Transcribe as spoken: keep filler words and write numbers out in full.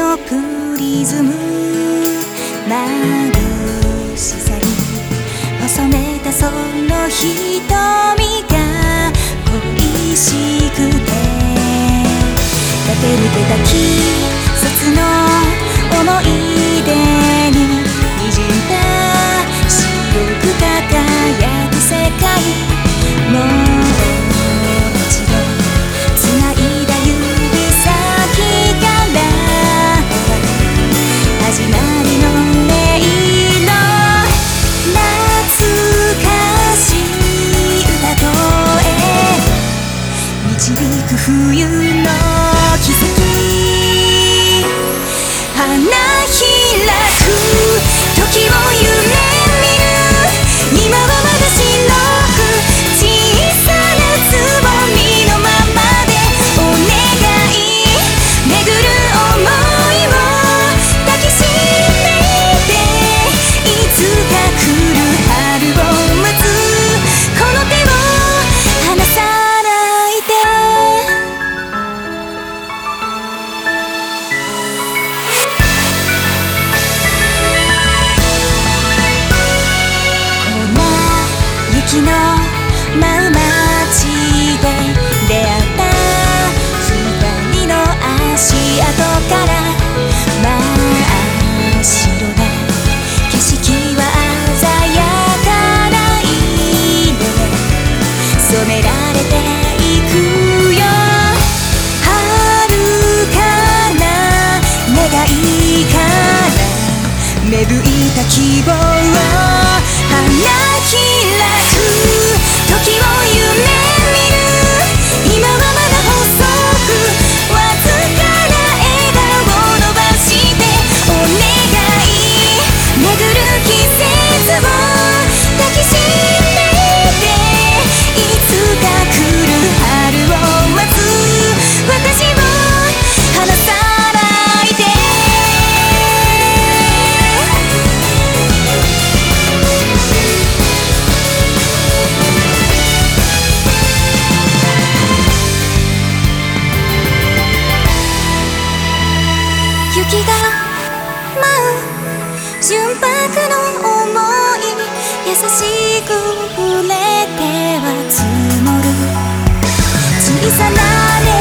のプリズム眩しさに細めたその瞳が恋しくて駆け抜けた季節の思い出に滲んだ白く輝く世界もう一度繋いだ指先から始まりの音色懐かしい歌声導く冬の奇跡花開く時を夢見る今はまだ白く小さなつぼみのままでお願い巡る想いを抱きしめていつか来る春を待つこの手を離さないで雪の舞う街で出会った二人の足跡から真っ白な景色は鮮やかな色で染められていくよ遥かな願いから芽吹いた希望花開く時を夢見る今はまだ細くわずかな笑顔を伸ばしてお願い巡る季節を抱きしめていつか来る春を待つ私を離さないで雪が舞う純白の想い優しく触れては積もる小さな